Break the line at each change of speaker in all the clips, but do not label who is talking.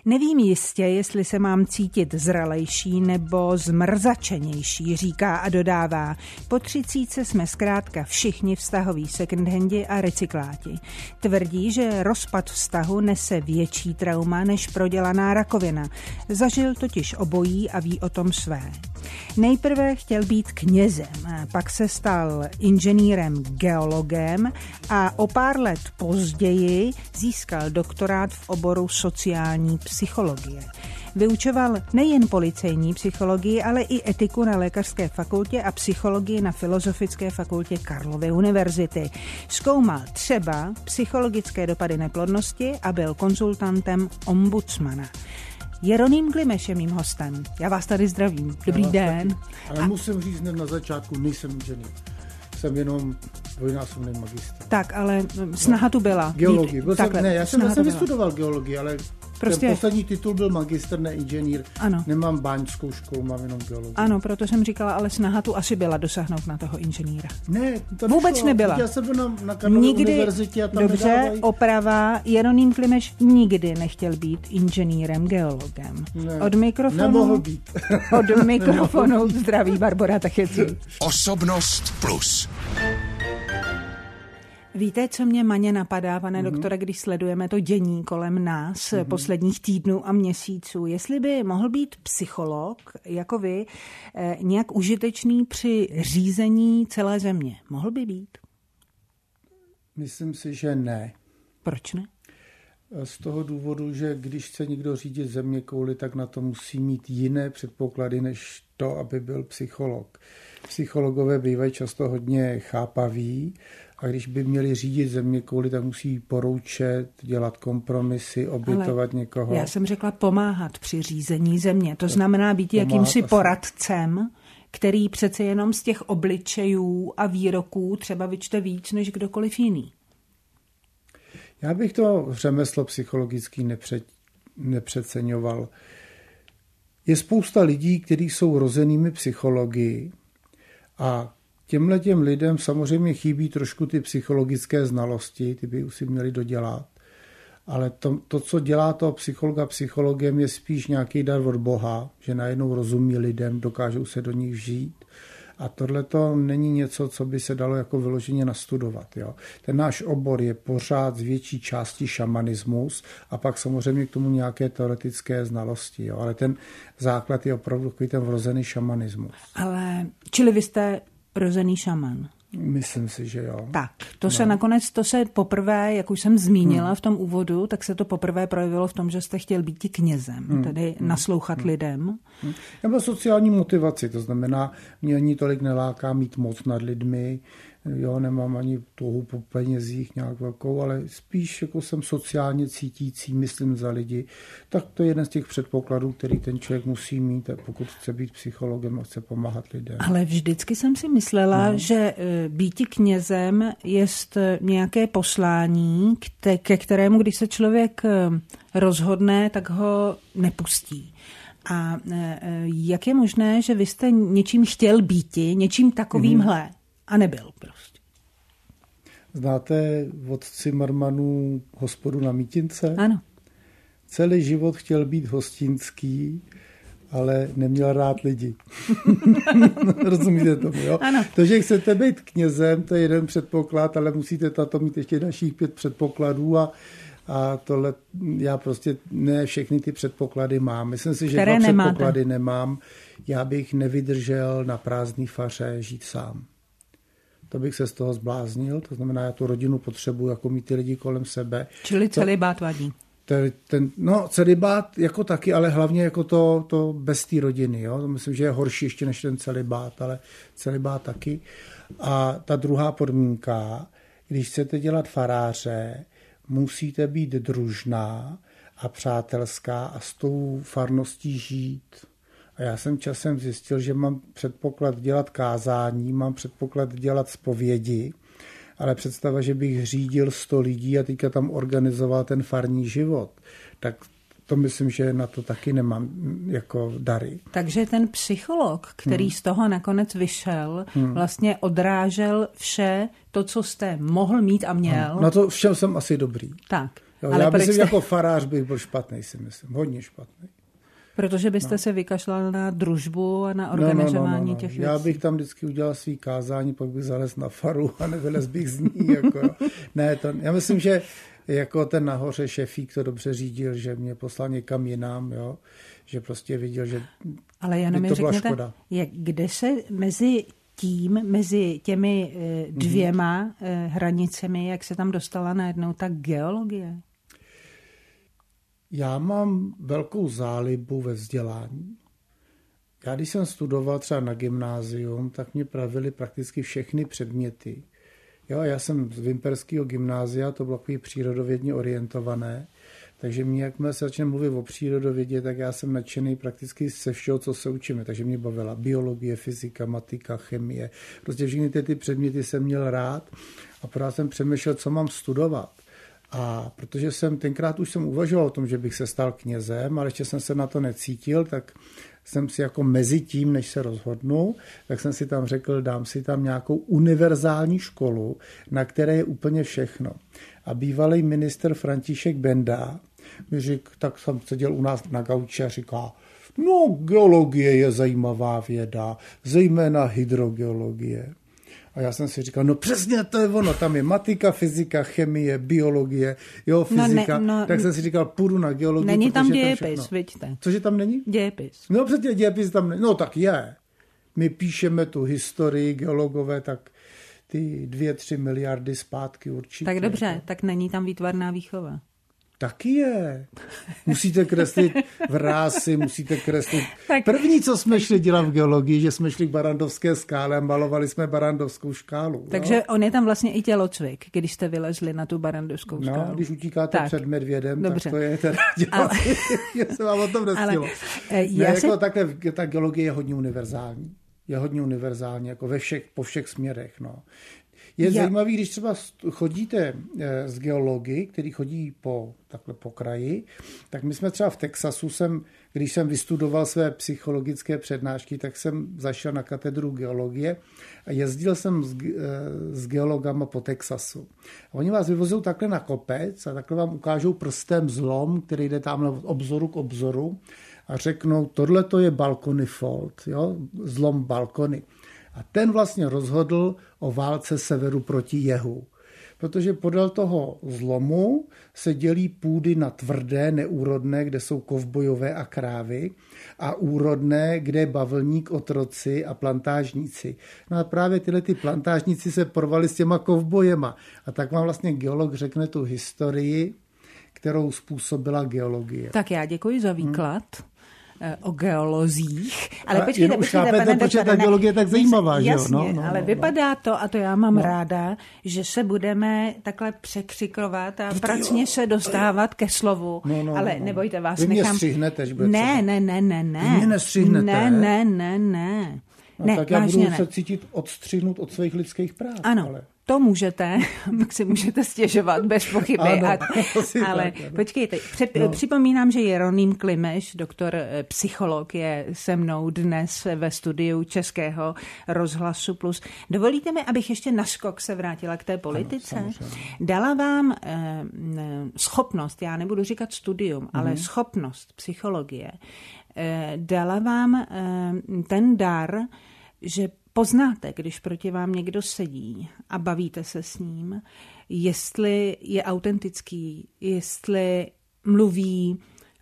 Nevím jistě, jestli se mám cítit zralejší nebo zmrzačenější, říká a dodává. Po 30 jsme zkrátka všichni vztahoví secondhandi a recykláti. Tvrdí, že rozpad vztahu nese větší trauma než prodělaná rakovina. Zažil totiž obojí a ví o tom své. Nejprve chtěl být knězem, pak se stal inženýrem geologem a o pár let později získal doktorát v oboru sociální psychologie. Vyučoval nejen policejní psychologii, ale i etiku na lékařské fakultě a psychologii na Filozofické fakultě Karlovy univerzity. Zkoumal třeba psychologické dopady neplodnosti a byl konzultantem ombudsmana. Jeroným Klimeš je mým hostem. Já vás tady zdravím. Dobrý den.
Taky. Ale musím říct hned na začátku, nejsem inženýr. Jsem jenom dvojnásobný magistr.
Tak, ale snaha tu byla.
Geologii. Já jsem vlastně vystudoval geologii, ale
prostě
ten poslední titul byl magistr, ne inženýr.
Ano.
Nemám báňskou školu, mám jenom geologii.
Ano, proto jsem říkala, ale snaha tu asi byla dosáhnout na toho inženýra.
Ne, to
vůbec
nešlo.
nebyla.
Já jsem byl na Karlově univerzitě a tam
dobře,
nedávají.
Oprava, Jeroným Klimeš nikdy nechtěl být inženýrem, geologem.
Ne,
Od mikrofonu,
nemohl být.
Od mikrofonu zdraví Barbora Tachecí.
Osobnost plus.
Víte, co mě Maně napadá, pane doktore, když sledujeme to dění kolem nás posledních týdnů a měsíců? Jestli by mohl být psycholog, jako vy, nějak užitečný při řízení celé země? Mohl by být?
Myslím si, že ne.
Proč ne?
Z toho důvodu, že když chce někdo řídit zeměkouli, tak na to musí mít jiné předpoklady, než to, aby byl psycholog. Psychologové bývají často hodně chápaví a když by měli řídit zeměkouli, tak musí poroučet, dělat kompromisy, obětovat někoho.
Já jsem řekla pomáhat při řízení země. To znamená být jakýmsi poradcem, který přece jenom z těch obličejů a výroků třeba vyčte víc než kdokoliv jiný.
Já bych to řemeslo psychologický nepřeceňoval. Je spousta lidí, kteří jsou rozenými psychologi a těmhletěm lidem samozřejmě chybí trošku ty psychologické znalosti, ty by si měli dodělat. Ale to, co dělá toho psychologa psychologem, je spíš nějaký dar od Boha, že najednou rozumí lidem, dokážou se do nich vžít. A tohle to není něco, co by se dalo jako vyloženě nastudovat. Jo. Ten náš obor je pořád z větší části šamanismus a pak samozřejmě k tomu nějaké teoretické znalosti. Jo. Ale ten základ je opravdu takový ten vrozený šamanismus.
Čili vy jste rozený šaman?
Myslím si, že jo.
Tak, to se poprvé, jak už jsem zmínila v tom úvodu, tak se to poprvé projevilo v tom, že jste chtěl být knězem, tedy naslouchat lidem.
Já byl sociální motivaci, to znamená, mě ani tolik neláká mít moc nad lidmi, jo, nemám ani touhu po penězích nějak velkou, ale spíš jako jsem sociálně cítící, myslím za lidi. Tak to je jeden z těch předpokladů, který ten člověk musí mít, pokud chce být psychologem a chce pomáhat lidem.
Ale vždycky jsem si myslela, že býti knězem je nějaké poslání, ke kterému, když se člověk rozhodne, tak ho nepustí. A jak je možné, že vy jste něčím chtěl býti, něčím takovýmhle, a nebyl prostě?
Znáte od Cimrmanů Hospodu na Mítince?
Ano.
Celý život chtěl být hostinský, ale neměl rád lidi. Rozumíte tomu, jo?
Ano.
To, že chcete být knězem, to je jeden předpoklad, ale musíte tato mít ještě dalších 5 předpokladů a tohle já prostě ne všechny ty předpoklady mám. Myslím si, že 2 předpoklady nemám. Já bych nevydržel na prázdný faře žít sám. To bych se z toho zbláznil, to znamená, já tu rodinu potřebuji, jako mít ty lidi kolem sebe.
Čili celibát vadí.
Celibát jako taky, ale hlavně jako to bez té rodiny. Jo? To myslím, že je horší ještě než ten celibát, ale celibát taky. A ta druhá podmínka, když chcete dělat faráře, musíte být družná a přátelská a s tou farností žít. A já jsem časem zjistil, že mám předpoklad dělat kázání, mám předpoklad dělat zpovědi, ale představa, že bych řídil 100 lidí a teďka tam organizoval ten farní život, tak to myslím, že na to taky nemám jako dary.
Takže ten psycholog, který z toho nakonec vyšel, vlastně odrážel vše to, co jste mohl mít a měl.
Na to všem jsem asi dobrý.
Tak.
Jo, já myslím, jako farář bych byl špatný, si myslím. Hodně špatný.
Protože byste se vykašlal na družbu a na organizování těch věcí.
Já bych tam vždycky udělal svý kázání, pak bych zalez na faru a nevylez bych z ní. Jako, ne, já myslím, že jako ten nahoře šefík to dobře řídil, že mě poslal někam jinam, jo, že prostě viděl, že
ale jenom
by to byla škoda.
Kde se mezi těmi dvěma hranicemi, jak se tam dostala najednou ta geologie?
Já mám velkou zálibu ve vzdělání. Já když jsem studoval třeba na gymnázium, tak mě pravili prakticky všechny předměty. Jo, já jsem z Vimperského gymnázia, to bylo takový přírodovědně orientované, takže mě, jakmile se začne mluvit o přírodovědě, tak já jsem nadšený prakticky se všeho, co se učíme. Takže mě bavila biologie, fyzika, matika, chemie. Prostě všechny ty předměty jsem měl rád a pořád jsem přemýšlel, co mám studovat. A protože tenkrát už jsem uvažoval o tom, že bych se stal knězem, ale ještě jsem se na to necítil, tak jsem si jako mezi tím, než se rozhodnu, tak jsem si tam řekl, dám si tam nějakou univerzální školu, na které je úplně všechno. A bývalý ministr František Benda mi řekl, tak jsem seděl u nás na gauči a říká, no geologie je zajímavá věda, zejména hydrogeologie. A já jsem si říkal, no přesně to je ono, tam je matika, fyzika, chemie, biologie, jo, fyzika. Tak jsem si říkal, půjdu na geologii.
Není tam dějepis, vidíte.
Cože tam není?
Dějepis.
No přesně dějepis tam není. No tak je. My píšeme tu historii, geologové, tak ty 2-3 miliardy zpátky určitě.
Tak dobře, tak není tam výtvarná výchova.
Taky je. Musíte kreslit vrásy, musíte kreslit. První, co jsme šli dělat v geologii, že jsme šli k Barrandovské skále a malovali jsme Barrandovskou škálu.
Takže on je tam vlastně i tělocvik, když jste vylezli na tu Barrandovskou skálu.
No, když utíkáte před medvědem, dobře. Tak to je teda dělat. Já jsem vám o tom nestilo. Takhle, ta geologie je hodně univerzální. Je hodně univerzální, jako po všech směrech, no. Je zajímavý, když třeba chodíte z geology, který chodí takhle po kraji, tak my jsme třeba v Texasu, když jsem vystudoval své psychologické přednášky, tak jsem zašel na katedru geologie a jezdil jsem s geologama po Texasu. A oni vás vyvozou takhle na kopec a takhle vám ukážou prstem zlom, který jde tam od obzoru k obzoru a řeknou, tohle to je Balcony Fault, jo? Zlom Balcony. A ten vlastně rozhodl o válce severu proti jihu. Protože podél toho zlomu se dělí půdy na tvrdé, neúrodné, kde jsou kovbojové a krávy, a úrodné, kde je bavlník, otroci a plantážníci. No a právě tyhle plantážníci se porvali s těma kovbojema. A tak vám vlastně geolog řekne tu historii, kterou způsobila geologie.
Tak já děkuji za výklad. O geolozích. Ale počkejte,
protože ta geologie je tak zajímavá, že jo?
Jasně, ale vypadá to, a to já mám ráda, že se budeme takhle překřikovat a pracně se dostávat ke slovu. Ale nebojte, vás
vy
nechám...
Vy mě střihnete, až bude
Ne.
Vy mě nestřihnete?
Ne.
No, tak já budu se cítit odstřihnout od svých lidských práv.
Ano.
Ale...
To můžete, tak si můžete stěžovat bez pochyby. Ale počkejte, připomínám, že Jeroným Klimeš, doktor psycholog, je se mnou dnes ve studiu Českého rozhlasu Plus. Dovolíte mi, abych ještě naskok se vrátila k té politice?
Ano,
dala vám schopnost, já nebudu říkat studium, ale schopnost psychologie, dala vám ten dar, že poznáte, když proti vám někdo sedí a bavíte se s ním, jestli je autentický, jestli mluví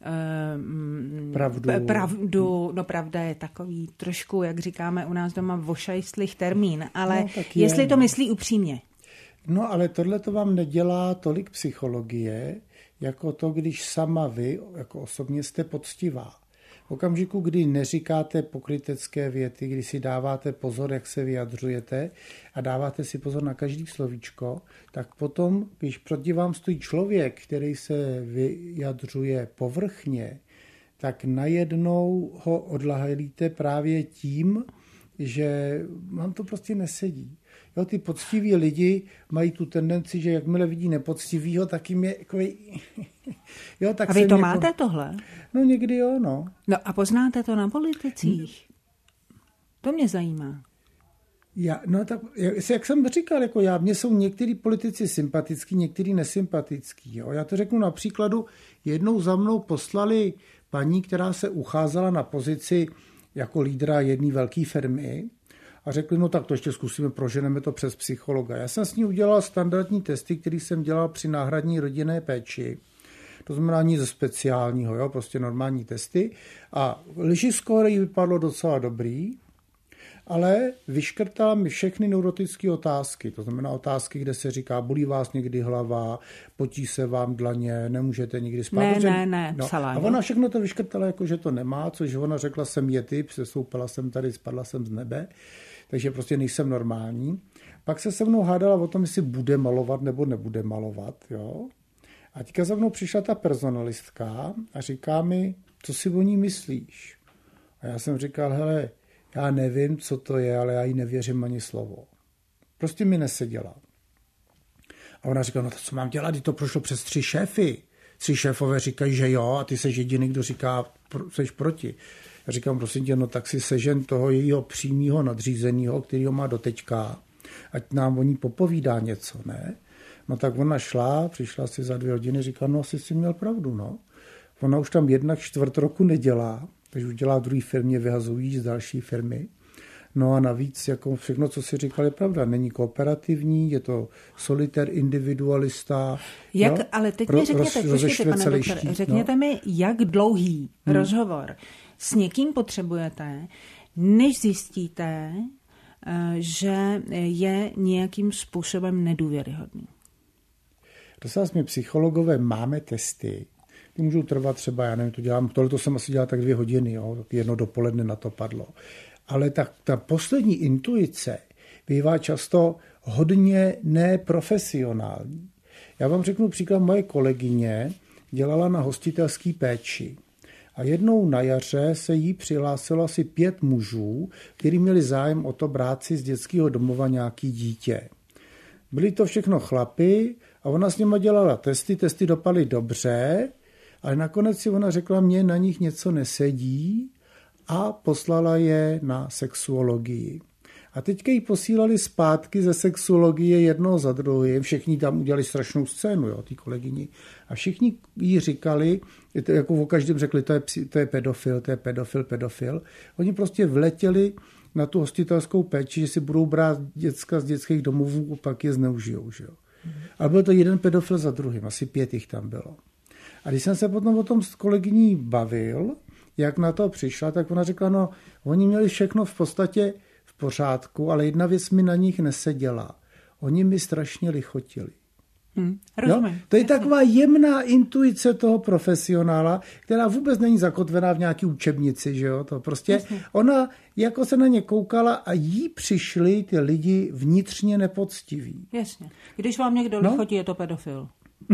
pravdu. No pravda je takový trošku, jak říkáme u nás doma, vošajstlých termín, ale jestli to myslí upřímně.
No ale tohle to vám nedělá tolik psychologie, jako to, když sama vy, jako osobně jste poctivá. V okamžiku, kdy neříkáte pokrytecké věty, kdy si dáváte pozor, jak se vyjadřujete a dáváte si pozor na každý slovíčko, tak potom, když proti vám stojí člověk, který se vyjadřuje povrchně, tak najednou ho odlahlíte právě tím, že vám to prostě nesedí. Jo, ty poctiví lidi mají tu tendenci, že jakmile vidí nepoctivýho, tak jim je takový... Jo, tak
a vy to máte tohle?
No někdy jo, no.
No a poznáte to na politicích? To mě zajímá.
Jak jsem říkal, mně jsou některý politici sympatický, některý nesympatický. Jo? Já to řeknu na příkladu. Jednou za mnou poslali paní, která se ucházela na pozici jako lídra jedné velké firmy a řekli, no tak to ještě zkusíme, proženeme to přes psychologa. Já jsem s ní udělal standardní testy, který jsem dělal při náhradní rodinné péči. To znamená nic speciálního, jo? Prostě normální testy. A lyžiskóre jí vypadlo docela dobrý, ale vyškrtala mi všechny neurotické otázky. To znamená otázky, kde se říká, bolí vás někdy hlava, potí se vám dlaně, nemůžete nikdy spát.
Ne, psala.
A ona všechno to vyškrtala, jako že to nemá, což ona řekla, jsem yeti, přestoupila jsem tady, spadla jsem z nebe, takže prostě nejsem normální. Pak se se mnou hádala o tom, jestli bude malovat nebo nebude malovat. Jo? A teďka za mnou přišla ta personalistka a říká mi, co si o ní myslíš? A já jsem říkal, hele, já nevím, co to je, ale já jí nevěřím ani slovo. Prostě mi neseděla. A ona říkala, no to co mám dělat, když to prošlo přes 3 šéfy. 3 šéfové říkají, že jo, a ty seš jediný, kdo říká, seš proti. Já říkám, prosím tě, no tak si sežen toho jejího přímého nadřízeného, který ho má doteďka, ať nám o ní popovídá něco, ne? No tak ona šla, přišla si za 2 hodiny, říká, no asi si měl pravdu, no. Ona už tam 1/4 roku nedělá, takže už dělá v druhé firmě, vyhazují z další firmy. No a navíc jako všechno, co si říkal, je pravda. Není kooperativní, je to solitér, individualista.
Jak, no? Ale teď mi řekněte, pane doktore, řekněte mi, jak dlouhý rozhovor s někým potřebujete, než zjistíte, že je nějakým způsobem nedůvěryhodný.
Prosím my psychologové máme testy, ty můžou trvat třeba, já nevím, to dělám, tohle jsem asi dělal tak 2 hodiny, jo, 1 dopoledne na to padlo. Ale ta poslední intuice bývá často hodně neprofesionální. Já vám řeknu příklad, moje kolegyně dělala na hostitelské péči. A jednou na jaře se jí přihlásilo asi 5 mužů, kteří měli zájem o to brát si z dětského domova nějaký dítě. Byli to všechno chlapi a ona s nima dělala testy dopadly dobře, ale nakonec si ona řekla, mně na nich něco nesedí a poslala je na sexuologii. A teďka jí posílali zpátky ze sexuologie jednoho za druhým, všichni tam udělali strašnou scénu, jo, ty kolegyni. A všichni jí říkali, jako o každém řekli, to je pedofil. Oni prostě vletěli na tu hostitelskou péči, že si budou brát děcka z dětských domovů, pak je zneužijou. Že jo. Ale byl to jeden pedofil za druhým, asi 5 jich tam bylo. A když jsem se potom o tom s kolegyní bavil, jak na to přišla, tak ona řekla, no, oni měli všechno v podstatě v pořádku, ale jedna věc mi na nich neseděla. Oni mi strašně lichotili.
Rozumím.
To je taková jemná intuice toho profesionála, která vůbec není zakotvená v nějaký učebnici, že jo? To prostě ona jako se na ně koukala a jí přišli ty lidi vnitřně nepoctiví.
Jasně. Když vám někdo lichotí, je to pedofil.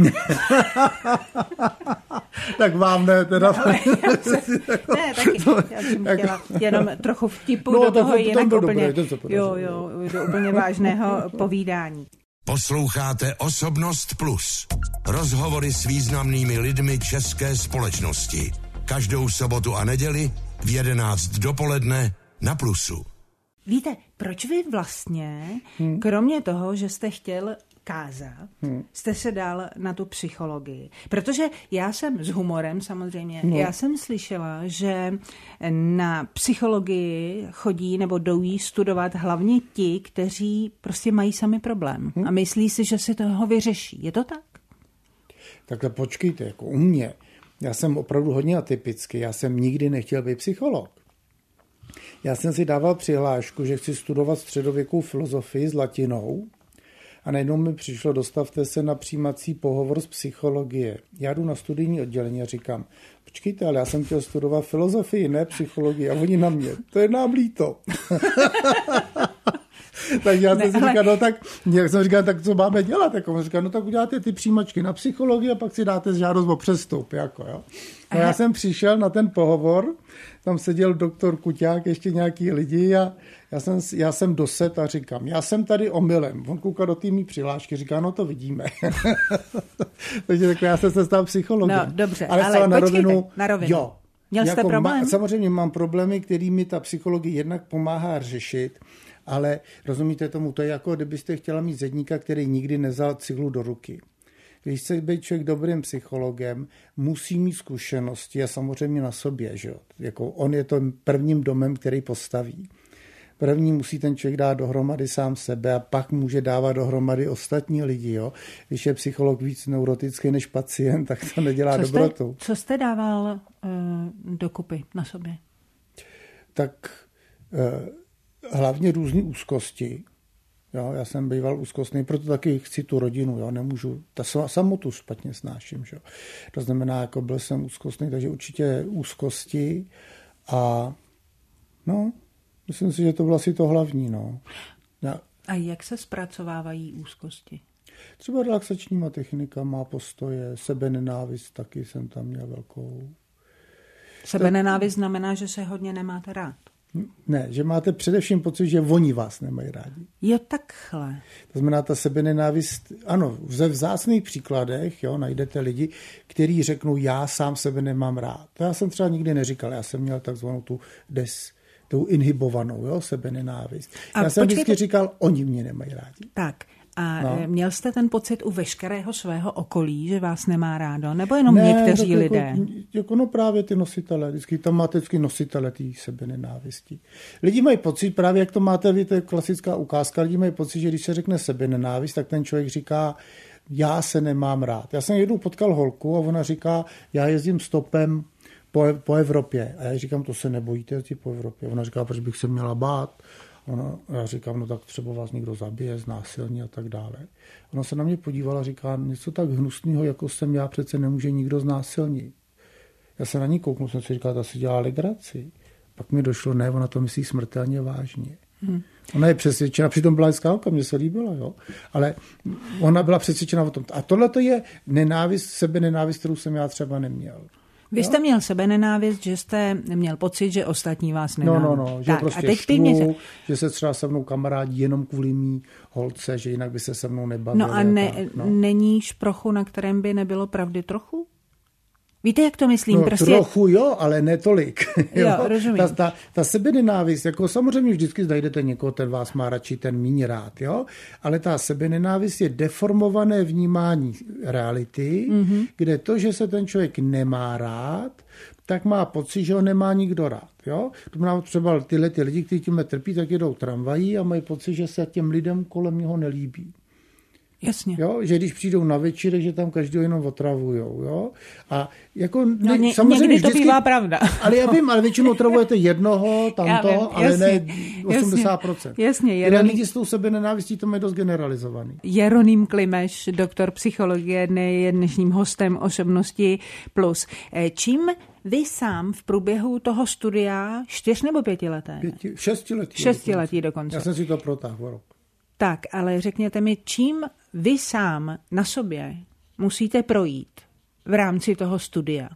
Tak vám ne, teda.
Ne, taky. Já jsem chtěla jenom trochu vtipu do toho jinak úplně, do úplně vážného povídání.
Posloucháte Osobnost Plus. Rozhovory s významnými lidmi české společnosti. Každou sobotu a neděli v 11 dopoledne na Plusu.
Víte, proč vy vlastně, kromě toho, že jste chtěl kázat, jste se dal na tu psychologii? Protože já jsem s humorem samozřejmě, já jsem slyšela, že na psychologii chodí nebo jdou studovat hlavně ti, kteří prostě mají sami problém a myslí si, že si toho vyřeší. Je to tak?
Takhle počkejte, jako u mě. Já jsem opravdu hodně atypický, já jsem nikdy nechtěl být psycholog. Já jsem si dával přihlášku, že chci studovat středověkou filozofii s latinou a najednou mi přišlo, dostavte se na přijímací pohovor z psychologie. Já jdu na studijní oddělení a říkám, počkejte, ale já jsem chtěl studovat filozofii, ne psychologii. A oni na mě, to je nám líto. Tak já jsem si říkal, no tak, jak jsem říkal, tak co máme dělat? Tak on říkal, no tak uděláte ty přijímačky na psychologii a pak si dáte žádost o přestup. Jako, jo. No já jsem přišel na ten pohovor, tam seděl doktor Kuťák, ještě nějaký lidi a já jsem doset a říkám, já jsem tady omylem. On koukal do té mý přihlášky, říká, no to vidíme. Takže takhle já jsem se stal psychologem.
No dobře, ale na rovinu.
Jo.
Měl jste problém?
Samozřejmě mám problémy, kterými ta psychologie jednak pomáhá řešit, ale rozumíte tomu, to je jako kdybyste chtěla mít zedníka, který nikdy nevzal cihlu do ruky. Když chce být člověk dobrým psychologem, musí mít zkušenosti a samozřejmě na sobě. Že? Jako on je to prvním domem, který postaví. První musí ten člověk dát dohromady sám sebe a pak může dávat dohromady ostatní lidi. Jo? Když je psycholog víc neurotický než pacient, tak to nedělá dobrotu.
Co jste dával dokupy na sobě?
Tak hlavně různý úzkosti. Jo, já jsem býval úzkostný, proto taky chci tu rodinu, jo, nemůžu, samotu špatně snáším, že? To znamená, jako byl jsem úzkostný, takže určitě úzkosti a no, myslím si, že to bylo asi to hlavní, no.
A jak se zpracovávají úzkosti?
Třeba relaxačníma technikama, postoje, sebenenávist, taky jsem tam měl velkou.
Sebenenávist znamená, že se hodně nemáte rád.
Ne, že máte především pocit, že oni vás nemají rádi.
Jo, takhle.
To znamená, ta sebenenávist, ano, ve vzácných příkladech, jo, najdete lidi, kteří řeknou, já sám sebe nemám rád. To já jsem třeba nikdy neříkal, já jsem měl takzvanou tu inhibovanou, jo, sebenenávist. Já jsem vždycky říkal, oni mě nemají rádi.
Tak. A měl jste ten pocit u veškerého svého okolí, že vás nemá rádo? Nebo jenom někteří lidé?
No právě ty nositele. Vždycky tam máte vždycky nositele té sebenenávisti. Lidi mají pocit, právě jak to máte vy, to je klasická ukázka, lidi mají pocit, že když se řekne sebenenávist, tak ten člověk říká, já se nemám rád. Já jsem jednou potkal holku a ona říká, já jezdím stopem po Evropě. A já říkám, to se nebojíte jezdit po Evropě. Ona říká, proč bych se měla bát? Já říkám, no tak třeba vás někdo zabije, znásilní a tak dále. Ona se na mě podívala a říká, něco tak hnusného, jako jsem já, přece nemůže nikdo znásilnit. Já se na ní kouknu, jsem si říkal, ta si dělá legraci. Pak mi došlo, ne, ona to myslí smrtelně vážně. Ona je přesvědčena, přitom byla hezká holka, mně se líbila, jo. Ale ona byla přesvědčena o tom. A tohle to je nenávist, sebenenávist, kterou jsem já třeba neměl.
Vy jste měl sebenenávist, že jste měl pocit, že ostatní vás nenávidí.
No, že tak, prostě štvu, že se třeba se mnou kamarádí jenom kvůli mý holce, že jinak by se se mnou nebavili.
No a není šprochu, na kterém by nebylo pravdy trochu? Víte, jak to myslím?
No, prostě... Trochu jo, ale ne tolik.
Jo, rozumím.
Ta sebenenávist, jako samozřejmě vždycky najdete někoho, ten vás má radši, ten míň rád, jo? Ale ta sebenenávist je deformované vnímání reality, kde to, že se ten člověk nemá rád, tak má pocit, že ho nemá nikdo rád. Jo? To znamená třeba ty lidi, kteří tímhle trpí, tak jedou tramvají a mají pocit, že se těm lidem kolem něho nelíbí.
Jasně.
Jo, že když přijdou na večírek, že tam každý jenom otravujou, jo. A jako
samozřejmě někdy to bývá pravda.
Ale já vím, ale většinou otravujete jednoho, tamto, ale ne 80%.
Jasně.
Lidi s tou sebenenávistí to mají dost generalizovaný.
Jeroným Klimeš, doktor psychologie, je dnešním hostem Osobnosti Plus. Čím vy sám v průběhu toho studia 4 nebo 5 leté?
6 letý
dokonce.
Já jsem si to protáhl rok.
Tak, ale řekněte mi, čím vy sám na sobě musíte projít v rámci toho studia?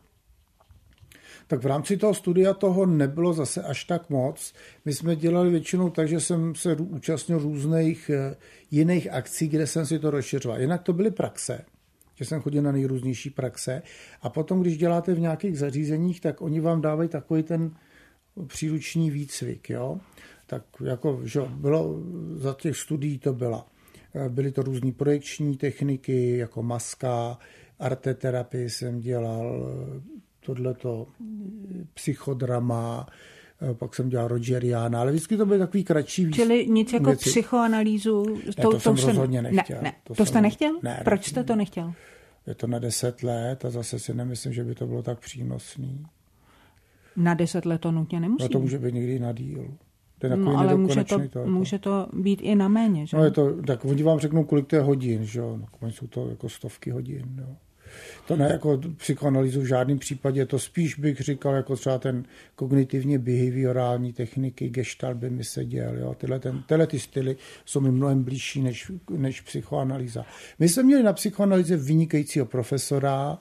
Tak v rámci toho studia toho nebylo zase až tak moc. My jsme dělali většinou tak, že jsem se účastnil různých jiných akcí, kde jsem si to rozšiřoval. Jinak to byly praxe, že jsem chodil na nejrůznější praxe. A potom, když děláte v nějakých zařízeních, tak oni vám dávají takový ten příruční výcvik, jo. Tak jako, že bylo za těch studií byly to různý projekční techniky, jako maska, arteterapii jsem dělal, tohleto psychodrama, pak jsem dělal Rogeriana, ale vždycky to byly takový kratší věci.
Čili nic jako věci. Psychoanalýzu?
To jsem rozhodně nechtěl.
Ne. To jste nechtěl?
Ne.
Proč jste to nechtěl?
Je to na 10 let a zase si nemyslím, že by to bylo tak přínosný.
Na 10 let to nutně nemusí.
No to může být někdy na díl.
No, ale může to být i na méně, že?
No je to, tak oni vám řeknou, kolik to je hodin, že jo? No, jsou to jako stovky hodin, jo. To ne jako psychoanalýzu v žádném případě, to spíš bych říkal jako třeba ten kognitivně behaviorální techniky, gestalt by mi seděl, jo. Tyhle ty styly jsou mi mnohem blížší než psychoanalýza. My jsme měli na psychoanalýze vynikajícího profesora,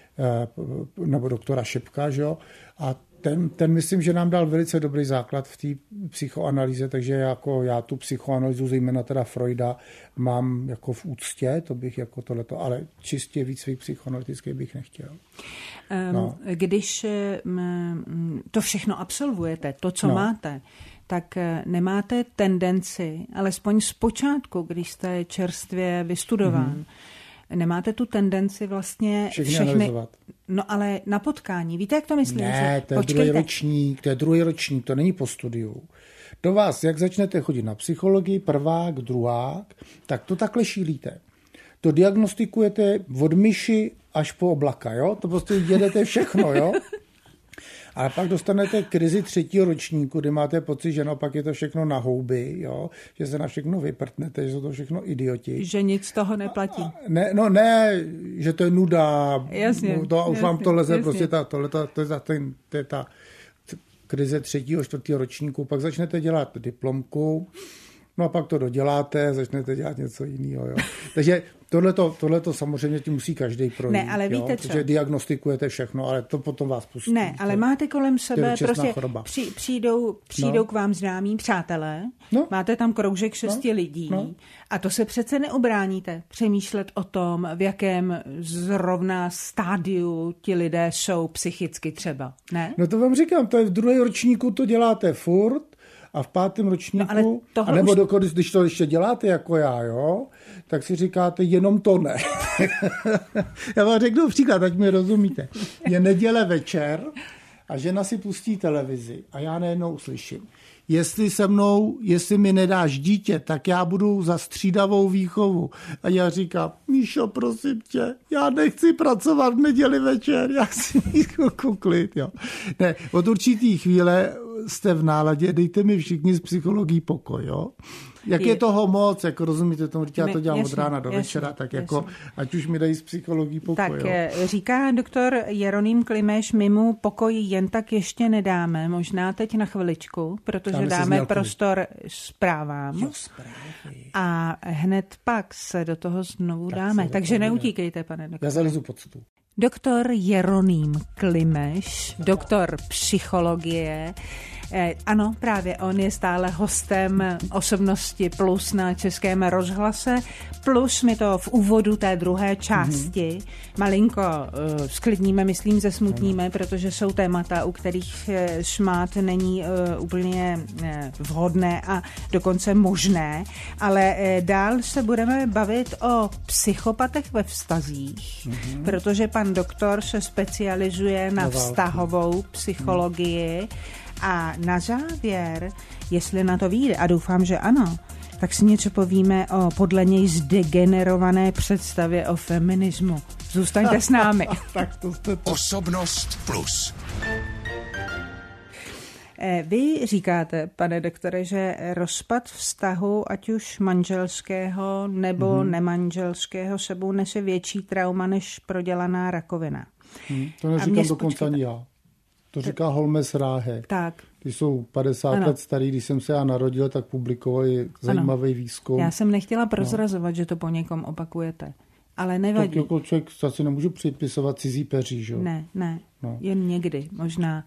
nebo doktora Šepka, že jo, a ten myslím, že nám dal velice dobrý základ v té psychoanalýze, takže jako já tu psychoanalýzu, zejména teda Freuda, mám jako v úctě, to bych jako tohleto, ale čistě výcvik psychoanalytický bych nechtěl.
Když to všechno absolvujete, to, co máte, tak nemáte tendenci, alespoň zpočátku, když jste čerstvě vystudován, nemáte tu tendenci vlastně všechny... No ale na potkání, víte, jak to myslím?
Ne, to je druhý ročník, to není po studiu. Do vás, jak začnete chodit na psychologii, prvák, druhák, tak to takhle šílíte. To diagnostikujete od myši až po oblaka, jo? To prostě jedete všechno, jo? A pak dostanete krizi 3. ročníku, kdy máte pocit, že naopak je to všechno na houby, jo? Že se na všechno vyprtnete, že jsou to všechno idioti.
Že nic z toho neplatí.
Ne, že to je nuda.
Jasně.
Už vám to leze, prostě to je ta krize 3. 4. ročníku. Pak začnete dělat diplomku, no a pak to doděláte, začnete dělat něco jiného. Jo. Takže tohleto samozřejmě ti musí každý projít.
Ne, ale víte co?
Protože diagnostikujete všechno, ale to potom vás pustí.
Ne, ale máte kolem sebe prostě přijdou k vám známí přátelé, máte tam kroužek 6 lidí a to se přece neobráníte přemýšlet o tom, v jakém zrovna stádiu ti lidé jsou psychicky třeba, ne?
No to vám říkám, to je v 2. ročníku, to děláte furt, a v 5. ročníku, anebo dokonce, když to ještě děláte jako já, jo, tak si říkáte, jenom to ne. Já vám řeknu příklad, ať mi rozumíte. Je neděle večer a žena si pustí televizi a já najednou uslyším. Jestli mi nedáš dítě, tak já budu za střídavou výchovu. A já říkám, Míšo, prosím tě, já nechci pracovat v neděli večer, já si mít klid, jo. Ne, od určitý chvíle jste v náladě, dejte mi všichni z psychologií pokoj, jo. Jak je toho moc, jako rozumíte tomu, já to dělám od rána do večera, tak jako, ať už mi dají z psychologií pokoj.
Tak říká doktor Jeroným Klimeš, my mu pokoj jen tak ještě nedáme, možná teď na chviličku, protože dáme prostor zprávám. A hned pak se do toho znovu dáme, takže neutíkejte, pane doktor.
Já zalezu pod stůl.
Doktor Jeroným Klimeš, doktor psychologie. Ano, právě on je stále hostem Osobnosti Plus na Českém rozhlase. Plus my to v úvodu té druhé části malinko sklidníme, myslím, zesmutníme, protože jsou témata, u kterých šmát není úplně vhodné a dokonce možné. Ale dál se budeme bavit o psychopatech ve vztazích, protože pan doktor se specializuje na vztahovou psychologii. A na závěr, jestli na to vyjde, a doufám, že ano, tak si něco povíme o podle něj zdegenerované představě o feminismu. Zůstaňte s námi.
Osobnost Plus.
Vy říkáte, pane doktore, že rozpad vztahu, ať už manželského nebo nemanželského, sebou nese větší trauma než prodělaná rakovina.
To neříkám dokonce ani já. To říká Holmes Ráhe.
Tak.
Ty jsou 50 let starý, když jsem se já narodil, tak publikovali zajímavý výzkum.
Já jsem nechtěla prozrazovat, že to po někom opakujete, ale nevadí.
Tak jako člověk si nemůžu připisovat cizí peří, že jo?
Ne, jen někdy, možná.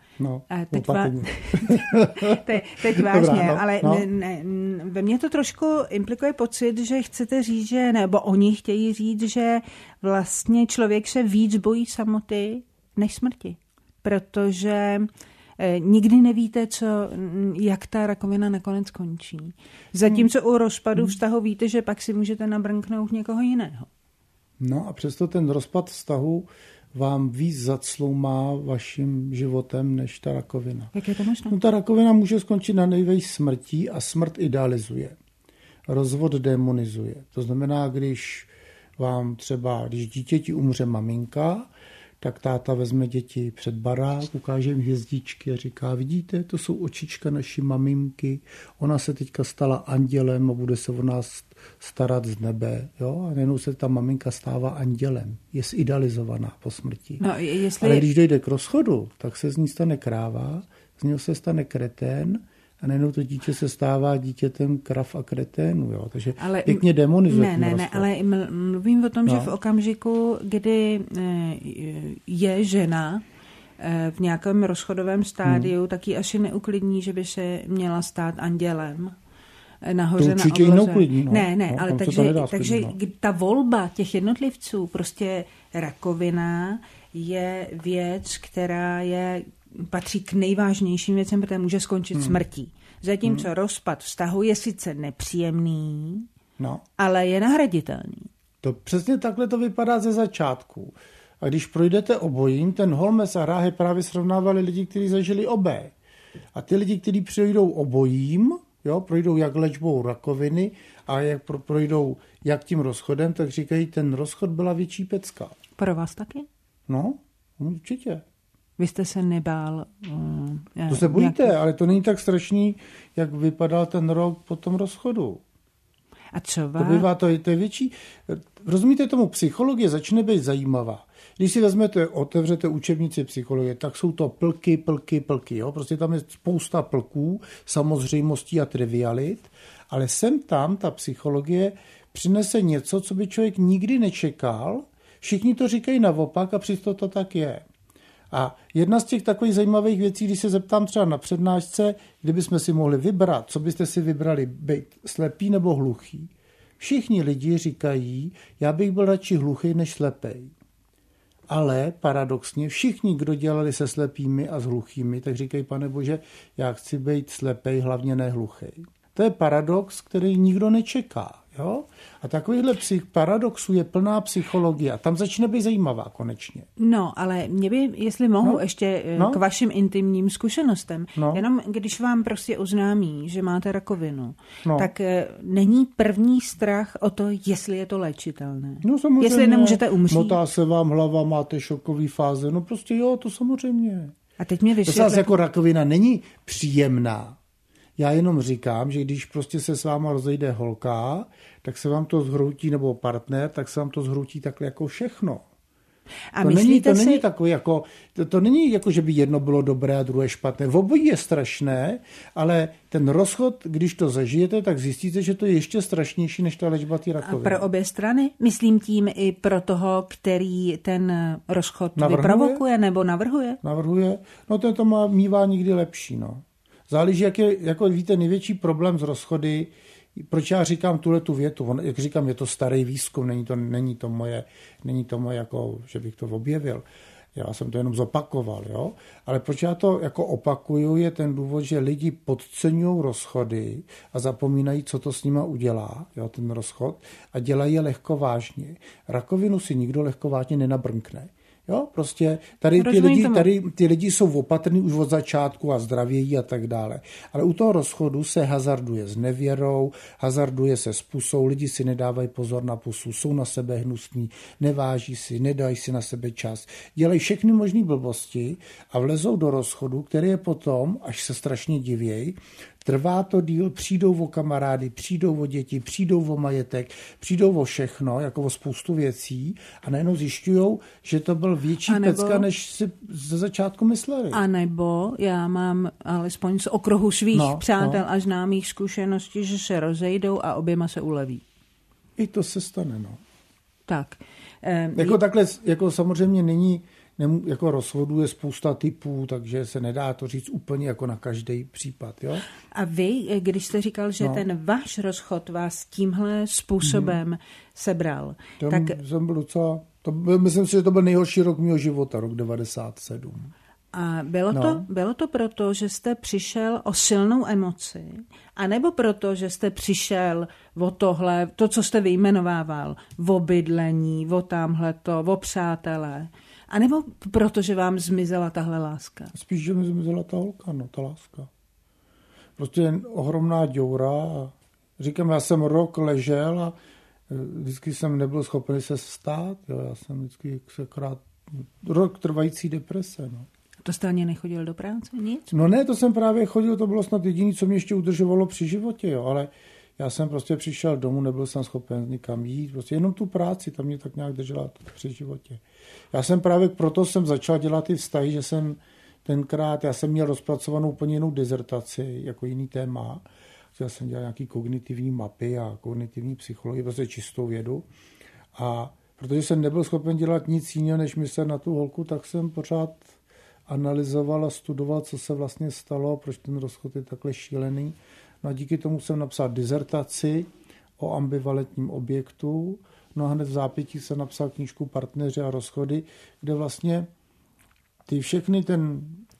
Teď vážně,
Dobrá,
ale ve mně to trošku implikuje pocit, že chcete říct, že, nebo oni chtějí říct, že vlastně člověk se víc bojí samoty než smrti. Protože nikdy nevíte, jak ta rakovina nakonec končí. Zatímco u rozpadu vztahu víte, že pak si můžete nabrnknout někoho jiného.
No a přesto ten rozpad vztahu vám víc zacloumá vaším životem než ta rakovina.
Jak je to možné?
No, ta rakovina může skončit na nejvejš smrtí a smrt idealizuje. Rozvod demonizuje. To znamená, když dítěti umře maminka, tak táta vezme děti před barák, ukáže jim hvězdičky a říká, vidíte, to jsou očička naší maminky, ona se teďka stala andělem a bude se o nás starat z nebe. Jo? A najednou se ta maminka stává andělem. Je zidealizovaná po smrti.
No,
Ale když dojde k rozchodu, tak se z ní stane kráva, z něho se stane kretén, a najednou to dítě se stává dítětem krav a kreténu. Jo? Takže pěkně demonizuje.
Ne, ale mluvím o tom, že v okamžiku, kdy je žena v nějakém rozchodovém stádiu, tak ji asi neuklidní, že by se měla stát andělem. Nahoře
to určitě
na
neuklidní.
Ale takže ta volba těch jednotlivců, prostě rakovina je věc, která je patří k nejvážnějším věcem, protože může skončit smrtí. Zatímco rozpad vztahu je sice nepříjemný, ale je nahraditelný.
To přesně takhle to vypadá ze začátku. A když projdete obojím, ten Holmes a Ráhe právě srovnávali lidi, kteří zažili obé. A ty lidi, kteří projdou obojím, projdou jak léčbou rakoviny a jak projdou jak tím rozchodem, tak říkají, ten rozchod byla větší pecka.
Pro vás taky?
No, určitě.
Vy jste se nebál?
To se bojíte, ale to není tak strašný, jak vypadal ten rok po tom rozchodu.
A co
vás? To je větší. Rozumíte tomu, psychologie začne být zajímavá. Když si otevřete učebnici psychologie, tak jsou to plky. Jo? Prostě tam je spousta plků, samozřejmostí a trivialit, ale sem tam ta psychologie přinese něco, co by člověk nikdy nečekal. Všichni to říkají naopak a přesto to tak je. A jedna z těch takových zajímavých věcí, když se zeptám třeba na přednášce, kdybychom si mohli vybrat, co byste si vybrali, být slepý nebo hluchý. Všichni lidi říkají, já bych byl radši hluchý než slepej. Ale paradoxně všichni, kdo dělali se slepými a s hluchými, tak říkají, pane Bože, já chci být slepej, hlavně ne hluchý. To je paradox, který nikdo nečeká. Jo? A takovýchhle paradoxů je plná psychologie. A tam začne být zajímavá konečně.
No, ale mě by, jestli mohu ještě k vašim intimním zkušenostem, jenom když vám prostě oznámí, že máte rakovinu, tak není první strach o to, jestli je to léčitelné.
No samozřejmě.
Jestli nemůžete umřít.
Motá se vám hlava, máte šokový fáze. No prostě jo, to samozřejmě.
A teď mě
vysvětlete. To zase jako rakovina není příjemná. Já jenom říkám, že když prostě se s váma rozejde holka, tak se vám to zhroutí, nebo partner, tak se vám to zhroutí takhle jako všechno.
A
to není jako, že by jedno bylo dobré a druhé špatné. V obojí je strašné, ale ten rozchod, když to zažijete, tak zjistíte, že to je ještě strašnější než ta léčba té rakoviny.
A pro obě strany? Myslím tím i pro toho, který ten rozchod vyprovokuje nebo navrhuje?
Navrhuje. No ten to mívá nikdy lepší, no. Záleží, jako víte, největší problém z rozchody, proč já říkám tu větu, jak říkám, je to starý výzkum, není to moje, jako, že bych to objevil, já jsem to jenom zopakoval, jo? Ale proč já to jako opakuju, je ten důvod, že lidi podceňují rozchody a zapomínají, co to s nima udělá, jo, ten rozchod, a dělají je lehkovážně. Rakovinu si nikdo lehkovážně nenabrnkne. Jo, prostě tady ty lidi jsou opatrní už od začátku a zdravějí a tak dále. Ale u toho rozchodu se hazarduje s nevěrou, hazarduje se s pusou, lidi si nedávají pozor na pusu, jsou na sebe hnusní, neváží si, nedají si na sebe čas, dělají všechny možné blbosti a vlezou do rozchodu, který je potom, až se strašně divějí, trvá to díl, přijdou o kamarády, přijdou o děti, přijdou o majetek, přijdou o všechno, jako o spoustu věcí a najednou zjišťujou, že to byl větší pecka, než si ze začátku mysleli.
A nebo já mám alespoň z okruhu svých přátel a známých zkušeností, že se rozejdou a oběma se uleví.
I to se stane, no.
Tak.
Takhle, jako samozřejmě není, jako rozvodu je spousta typů, takže se nedá to říct úplně jako na každý případ. Jo?
A vy, když jste říkal, že ten váš rozchod vás tímhle způsobem sebral, tak...
Myslím si, že to byl nejhorší rok mého života, rok 97.
A bylo to proto, že jste přišel o silnou emoci, anebo proto, že jste přišel o tohle, to, co jste vyjmenovával, o bydlení, o tamhleto, o přátelé, anebo proto, že vám zmizela tahle láska?
Spíš, že mi zmizela ta holka, ta láska. Prostě jen ohromná děura. Říkám, já jsem rok ležel a vždycky jsem nebyl schopen se vstát. Jo, já jsem vždycky rok trvající deprese. No.
To jste ani nechodil do práce? Nic?
No ne, to jsem právě chodil, to bylo snad jediné, co mě ještě udržovalo při životě, jo, ale já jsem prostě přišel domů, nebyl jsem schopen nikam jít, prostě jenom tu práci, tam mě tak nějak držela při životě. Já jsem právě proto jsem začal dělat ty vztahy, že jsem já jsem měl rozpracovanou úplně jinou dizertaci, jako jiný téma. Já jsem dělal nějaký kognitivní mapy a kognitivní psychologii, prostě čistou vědu. A protože jsem nebyl schopen dělat nic jiného, než myslet na tu holku, tak jsem pořád analyzoval a studoval, co se vlastně stalo, proč ten rozchod je takhle šílený. No a díky tomu jsem napsal dizertaci o ambivalentním objektu. No a hned v zápětí jsem napsal knížku Partneři a rozchody, kde vlastně ty všechny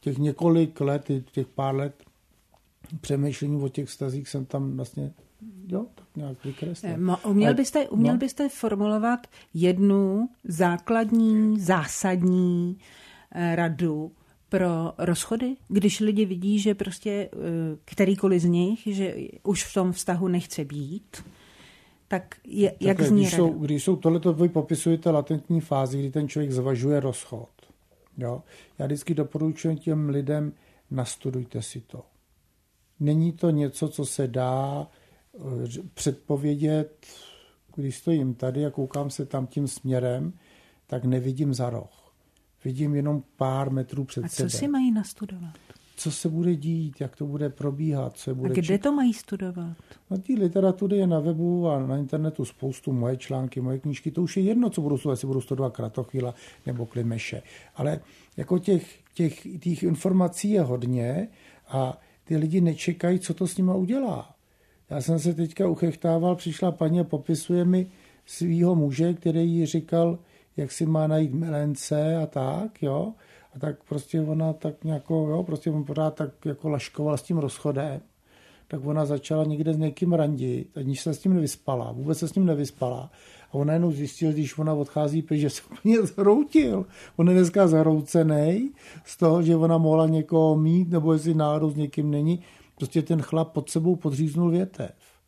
těch několik let, těch pár let přemýšlení o těch vztazích jsem tam vlastně tak nějak vykreslil.
Uměl byste formulovat jednu základní, zásadní radu pro rozchody, když lidi vidí, že prostě kterýkoliv z nich, že už v tom vztahu nechce být, tak jak zní rada?
Když jsou tohleto, vy popisujete latentní fázi, kdy ten člověk zvažuje rozchod. Jo? Já vždycky doporučuji těm lidem, nastudujte si to. Není to něco, co se dá předpovědět, když stojím tady a koukám se tam tím směrem, tak nevidím za roh. Vidím jenom pár metrů před sebe.
A co si mají nastudovat?
Co se bude dít, jak to bude probíhat.
A kde to mají studovat?
No, té literatury je na webu a na internetu spoustu, moje články, moje knížky. To už je jedno, co budou studovat, jestli budou studovat Kratochvíla nebo Klimeše. Ale jako těch informací je hodně a ty lidi nečekají, co to s nima udělá. Já jsem se teďka uchechtával, přišla paní a popisuje mi svýho muže, který jí říkal, jak si má najít milence a tak, jo. A tak prostě ona tak nějako, prostě on pořád tak jako laškoval s tím rozchodem. Tak ona začala někde s někým randit, aniž se s tím nevyspala, vůbec se s ním nevyspala. A ona jenom zjistila, když ona odchází pryč, že se úplně zhroutil. On je dneska zhroucený z toho, že ona mohla někoho mít, nebo jestli náhodou s někým není. Prostě ten chlap pod sebou podříznul větev.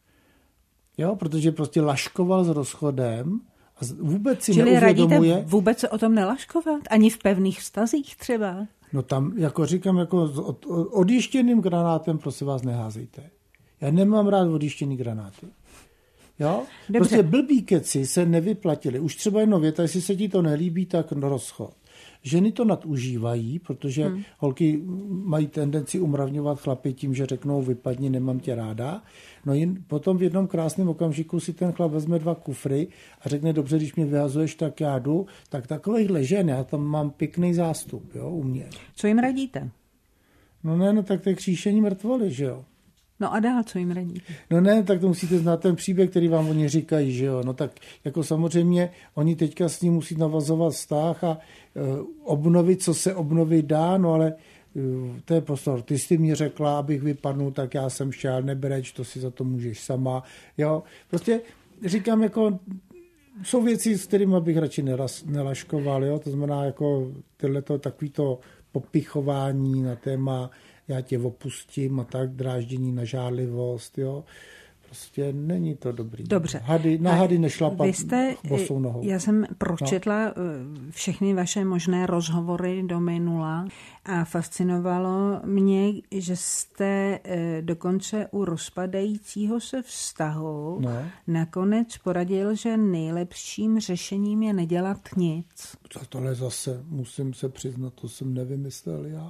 Jo, protože prostě laškoval s rozchodem a vůbec si neuvědomuje.
Čili radíte vůbec se o tom nelaškovat? Ani v pevných vztazích třeba?
No tam, jako říkám, jako odjištěným granátem, prosím vás, neházejte. Já nemám rád odjištěný granáty. Jo?
Dobře.
Prostě blbý keci se nevyplatili. Už třeba jedno věta, jestli se ti to nelíbí, tak rozchod. Ženy to nadužívají, protože holky mají tendenci umravňovat chlapy tím, že řeknou vypadni, nemám tě ráda. No jen potom v jednom krásném okamžiku si ten chlap vezme 2 kufry a řekne, dobře, když mě vyhazuješ, tak já jdu. Tak takovýchhle žen, já tam mám pěkný zástup, jo, u mě.
Co jim radíte?
No tak to je kříšení mrtvoly, že jo.
No a dál, co jim radíte?
No ne, tak to musíte znát ten příběh, který vám oni říkají, že jo. No tak jako samozřejmě oni teďka s ním musí navazovat vztah a obnovit, co se obnovit dá, no ale to je prostor. Ty jsi mi řekla, abych vypadnul, tak já jsem šel, nebereč, to si za to můžeš sama, jo. Prostě říkám, jako jsou věci, s kterými bych radši nelaškoval, jo. To znamená, jako tyhleto takovýto popichování na téma já tě opustím a tak, dráždění na žárlivost, jo. Prostě není to dobrý.
Dobře.
Hady nešlapat bosou nohou.
Já jsem pročetla všechny vaše možné rozhovory do minula a fascinovalo mě, že jste dokonce u rozpadajícího se vztahu nakonec poradil, že nejlepším řešením je nedělat nic.
Tohle zase musím se přiznat, to jsem nevymyslel já.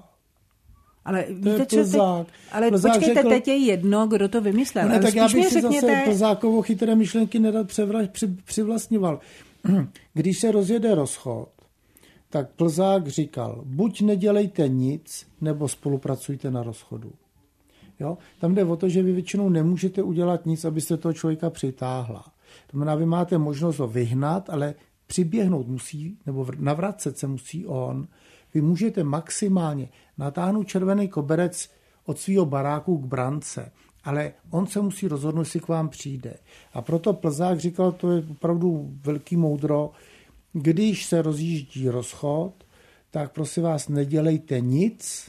Ale víte, co teď? Ale počkejte, řekl, teď je jedno, kdo to vymyslel.
Ne, tak já bych si zase Plzákovo chytré myšlenky nerad přivlastňoval. Když se rozjede rozchod, tak Plzák říkal, buď nedělejte nic, nebo spolupracujte na rozchodu. Jo? Tam jde o to, že vy většinou nemůžete udělat nic, abyste toho člověka přitáhla. To znamená, vy máte možnost ho vyhnat, ale přiběhnout musí, nebo navracet se musí on. Vy můžete maximálně natáhnout červený koberec od svého baráku k brance, ale on se musí rozhodnout, jestli k vám přijde. A proto Plzák říkal, to je opravdu velký moudro, když se rozjíždí rozchod, tak prosím vás, nedělejte nic,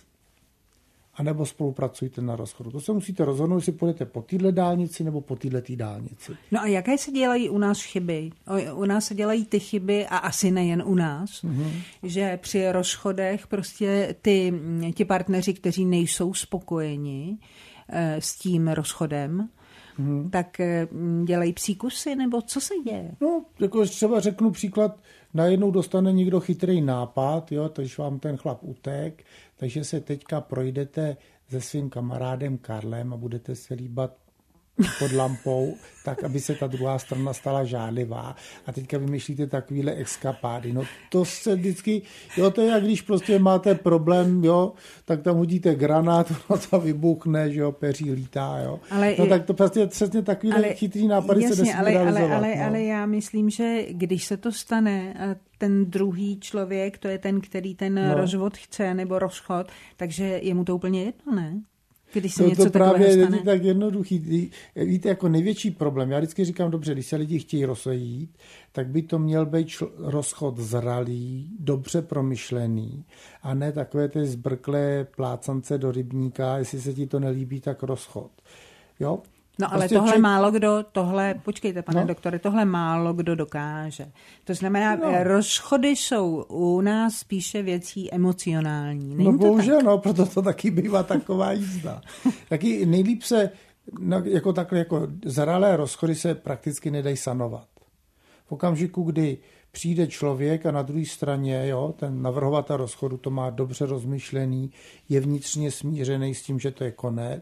anebo spolupracujte na rozchodu. To se musíte rozhodnout, jestli půjdete po téhle dálnici nebo po této dálnici.
No a jaké se dělají u nás chyby? U nás se dělají ty chyby, a asi nejen u nás, že při rozchodech prostě ti partneři, kteří nejsou spokojeni s tím rozchodem, tak dělají psí kusy, nebo co se děje?
No, jako třeba řeknu příklad, najednou dostane někdo chytrý nápad, jo, takže vám ten chlap utek, takže se teďka projdete se svým kamarádem Karlem a budete se líbat pod lampou, tak aby se ta druhá strana stala žádlivá. A teďka vymýšlíte takovýhle exkapády. No to se vždycky, jo, to je jak když prostě máte problém, jo, tak tam hodíte granát, no to vybuchne, že jo, peří lítá, jo. No tak to prostě přesně takovýhle chytrý nápady se nesmí realizovat.
Ale já myslím, že když se to stane, ten druhý člověk, to je ten, který ten rozvod chce, nebo rozchod, takže je mu to úplně jedno, ne? Když se něco
to právě
stane.
není tak jednoduchý. Víte, jako největší problém, já vždycky říkám, dobře, když se lidi chtějí rozejít, tak by to měl být rozchod zralý, dobře promyšlený a ne takové ty zbrklé plácance do rybníka, jestli se ti to nelíbí, tak rozchod. Jo?
No ale prostě počkejte, pane doktore, tohle málo kdo dokáže. To znamená, rozchody jsou u nás spíše věcí emocionální. Není to
bohužel,
tak?
Proto to taky bývá taková jízda. Taky nejlíp se, jako takhle, jako zralé rozchody se prakticky nedají sanovat. V okamžiku, kdy přijde člověk a na druhé straně, ten navrhovatel rozchodu to má dobře rozmyšlený, je vnitřně smířený s tím, že to je konec,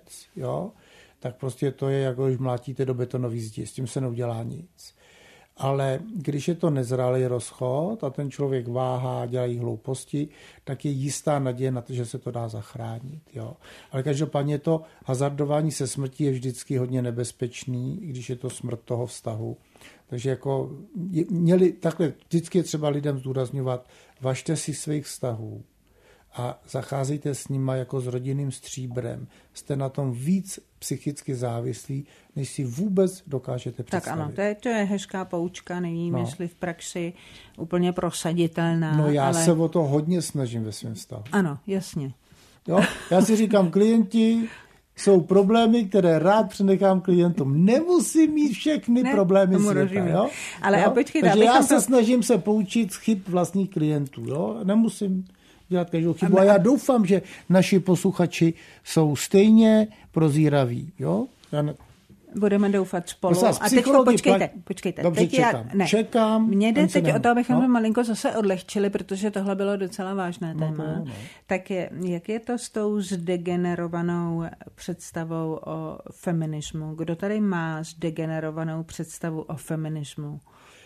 tak prostě to je, jako když mlátíte do betonové zdi, s tím se neudělá nic. Ale když je to nezralý rozchod a ten člověk váhá, dělají hlouposti, tak je jistá naděje na to, že se to dá zachránit. Ale každopádně to hazardování se smrtí je vždycky hodně nebezpečný, když je to smrt toho vztahu. Takže jako takhle vždycky je třeba lidem zdůrazňovat, važte si svých vztahů a zacházejte s nima jako s rodinným stříbrem. Jste na tom víc psychicky závislí, než si vůbec dokážete představit.
Tak ano, to je hezká poučka, nevím, jestli v praxi úplně prosaditelná.
Já se o to hodně snažím ve svém vztahu.
Ano, jasně.
Já si říkám, klienti jsou problémy, které rád přenechám klientům. Nemusím mít všechny problémy světa.
Ale a počkejte,
takže já se snažím se poučit z chyb vlastních klientů. Nemusím dělat každou chybu. A já doufám, že naši posluchači jsou stejně prozíraví.
Budeme doufat spolu.
A teď
počkejte.
Dobře,
teď
čekám.
Mně jde teď o to, abychom to malinko zase odlehčili, protože tohle bylo docela vážné téma. Tak jak je to s tou zdegenerovanou představou o feminismu? Kdo tady má zdegenerovanou představu o feminismu?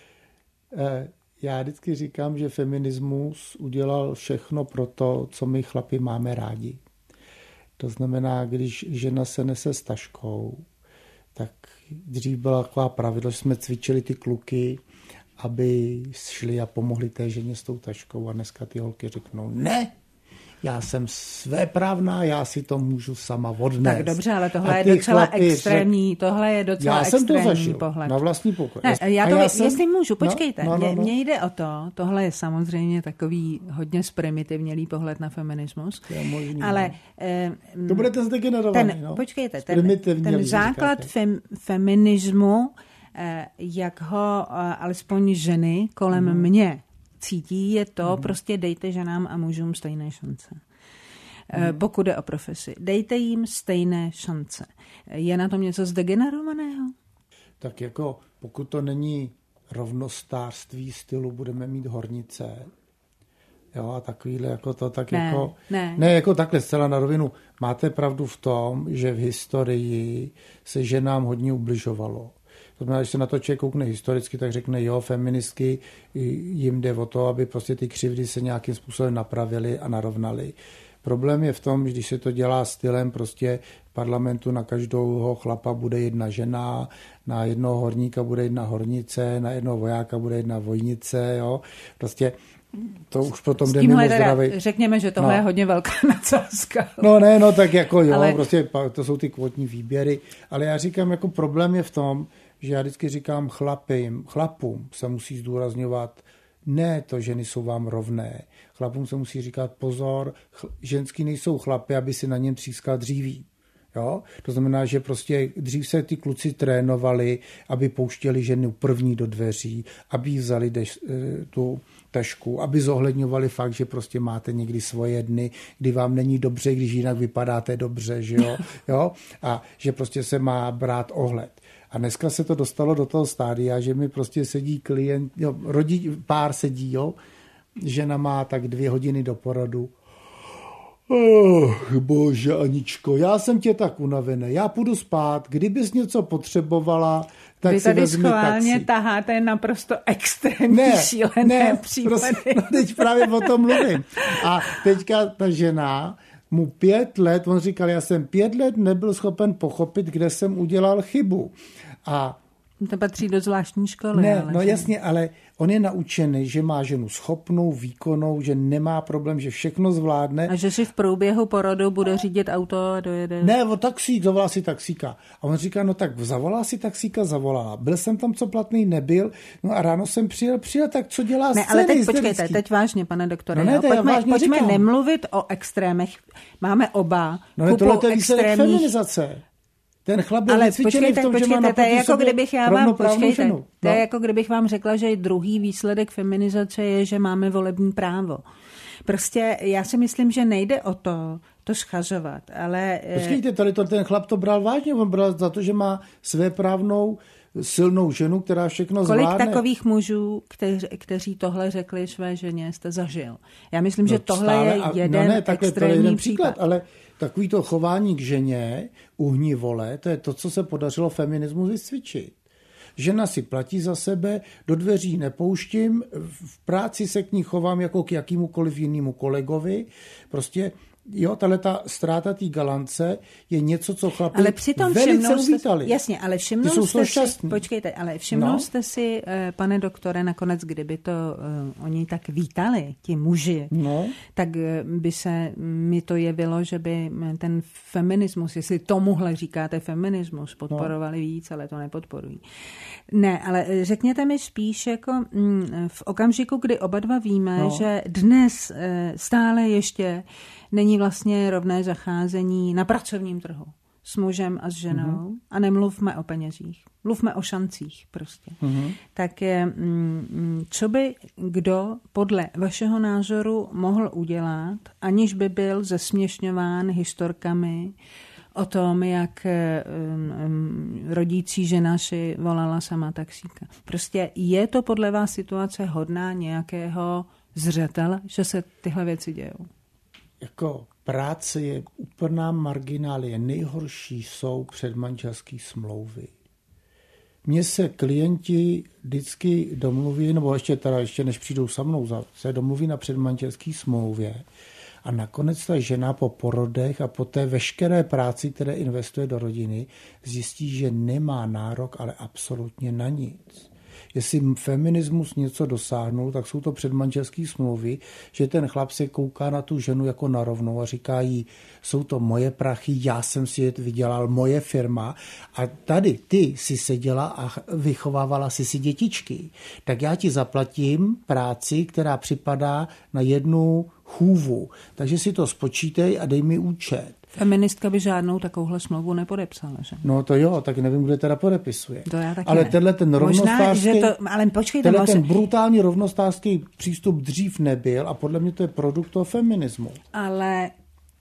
Já vždycky říkám, že feminismus udělal všechno pro to, co my chlapi máme rádi. To znamená, když žena se nese s taškou, tak dřív byla taková pravidla, že jsme cvičili ty kluky, aby šli a pomohli té ženě s tou taškou a dneska ty holky řeknou, ne, já jsem svéprávná, já si to můžu sama odnést.
Tak dobře, ale tohle je docela extrémní,
já jsem to zažil
pohled.
Na vlastní pokoji.
Jestli můžu, počkejte, mně jde o to, tohle je samozřejmě takový hodně zprimitivnělý pohled na feminismus,
to je možný,
ale
to budete zdegenerovaný.
Počkejte, ten základ feminismu, jak ho alespoň ženy kolem mě cítí, je to, prostě dejte ženám a mužům stejné šance. Pokud jde o profesi. Dejte jim stejné šance. Je na tom něco zdegenerovaného?
Tak jako pokud to není rovnostářství stylu budeme mít hornice, a takovýhle jako to, tak ne, jako takhle zcela na rovinu. Máte pravdu v tom, že v historii se ženám hodně ubližovalo. To znamená, když se na to člověk koukne historicky, tak řekne, feministky, jim jde o to, aby prostě ty křivdy se nějakým způsobem napravily a narovnaly. Problém je v tom, že když se to dělá stylem prostě v parlamentu na každého chlapa bude jedna žena, na jednoho horníka bude jedna hornice, na jednoho vojáka bude jedna vojnice, prostě to už potom jde mimo zdravý.
Řekněme, že tohle je hodně velká nadsázka.
Tak jako ale prostě to jsou ty kvotní výběry, ale já říkám, jako problém je v tom, že já vždycky říkám chlapům se musí zdůrazňovat, ne to, ženy jsou vám rovné. Chlapům se musí říkat pozor, ženský nejsou chlapy, aby si na něm třískal dříví. To znamená, že prostě dřív se ty kluci trénovali, aby pouštěli ženu první do dveří, aby jí vzali tu tašku, aby zohledňovali fakt, že prostě máte někdy svoje dny, kdy vám není dobře, když jinak vypadáte dobře, že jo? A že prostě se má brát ohled. A dneska se to dostalo do toho stádia, že mi prostě sedí klient, pár sedí, žena má tak 2 hodiny do porodu Bože, Aničko, já jsem tě tak unavený, já půjdu spát, kdybys něco potřebovala, tak
vy
si vezmi taxi.
Vy tady schválně taháte naprosto extrémní šílené případy.
Prostě, no teď právě o tom mluvím. A teďka ta žena mu 5 let, on říkal, já jsem 5 let nebyl schopen pochopit, kde jsem udělal chybu. A
to patří do zvláštní školy.
Ne, no jasně, ale on je naučený, že má ženu schopnou, výkonnou, že nemá problém, že všechno zvládne.
A že si v průběhu porodu bude řídit auto a dojede.
Ne, o taxík, zavolá si taxíka. A on říká, no tak zavolá si taxíka, zavolá. Byl jsem tam, co platný nebyl, no a ráno jsem přijel, tak co dělá
scény? Ne, ale teď počkejte, teď vážně, pane doktore. No ne, pojďme nemluvit o extrémech. Máme oba kupu extrémních.
Feminizace. Ten chlap byl vycvičený v tom, že má naproti sobě rovnoprávnou ženu.
To je jako kdybych vám řekla, že druhý výsledek feminizace je, že máme volební právo. Prostě já si myslím, že nejde o to schazovat, ale...
Počkejte, ten chlap to bral vážně, on bral za to, že má svéprávnou silnou ženu, která všechno zvládne.
Kolik takových mužů, kteří tohle řekli své ženě, jste zažil? Já myslím, že tohle je jeden extrémní příklad.
Ale takový to chování k ženě, uhni vole, to je to, co se podařilo feminismu vycvičit. Žena si platí za sebe, do dveří nepouštím, v práci se k ní chovám jako k jakýmukoliv jinému kolegovi. Prostě jo, tahleta ztráta té galance je něco, co chlapi velice uvítali.
Jasně, ale všimnul jste si, pane doktore, nakonec, kdyby to oni tak vítali, ti muži, tak by se mi to jevilo, že by ten feminismus, jestli tomuhle říkáte feminismus, podporovali víc, ale to nepodporují. Ne, ale řekněte mi spíš, jako v okamžiku, kdy oba dva víme, že dnes stále ještě není vlastně rovné zacházení na pracovním trhu s mužem a s ženou a nemluvme o penězích, mluvme o šancích prostě. Tak co by kdo podle vašeho názoru mohl udělat, aniž by byl zesměšňován historkami o tom, jak rodící žena si volala sama taxíka. Prostě je to podle vás situace hodná nějakého zřetele, že se tyhle věci dějou?
Jako práce je úplná marginálie. Nejhorší jsou předmanželské smlouvy. Mně se klienti vždycky domluví, nebo ještě než přijdou za mnou, se domluví na předmanželské smlouvě a nakonec ta žena po porodech a po té veškeré práci, které investuje do rodiny, zjistí, že nemá nárok, ale absolutně na nic. Jestli feminismus něco dosáhnul, tak jsou to předmanželské smlouvy, že ten chlap se kouká na tu ženu jako na rovnou a říká jí, jsou to moje prachy, já jsem si je vydělal, moje firma a tady ty si seděla a vychovávala si dětičky. Tak já ti zaplatím práci, která připadá na jednu chůvu. Takže si to spočítej a dej mi účet.
Feministka by žádnou takovouhle smlouvu nepodepsala, že?
No to jo, tak nevím, kdo teda podepisuje.
To já taky
ale tenhle ten rovnostářský, ten brutální rovnostářský přístup dřív nebyl a podle mě to je produkt toho feminismu.
Ale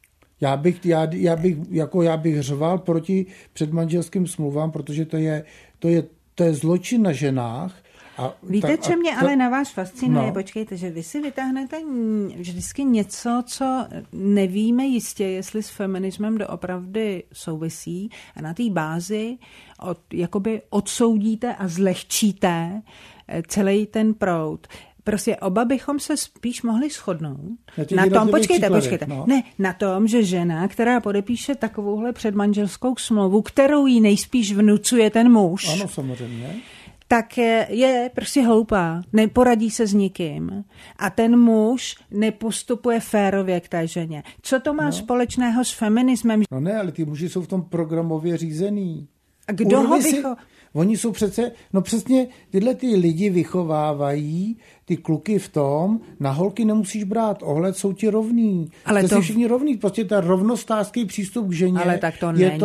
já bych řval proti předmanželským smlouvám, protože to je zločin na ženách.
Víte, co mě ale na vás fascinuje? Počkejte, že vy si vytáhnete vždycky něco, co nevíme jistě, jestli s feminismem doopravdy souvisí a na té bázi jakoby odsoudíte a zlehčíte celý ten proud. Prostě oba bychom se spíš mohli shodnout na tom, počkejte, na tom, že žena, která podepíše takovouhle předmanželskou smlouvu, kterou jí nejspíš vnucuje ten muž.
Ano, samozřejmě.
Tak je prostě hloupá, neporadí se s nikým a ten muž nepostupuje férově k té ženě. Co to má společného s feminismem?
No ne, ale ty muži jsou v tom programově řízený.
A kdo ho
Oni jsou přece, přesně tyhle ty lidi vychovávají ty kluky v tom, na holky nemusíš brát ohled, jsou ti rovný. Ale to všichni rovný, prostě ta rovnostářský přístup k ženě.
Ale tak to není.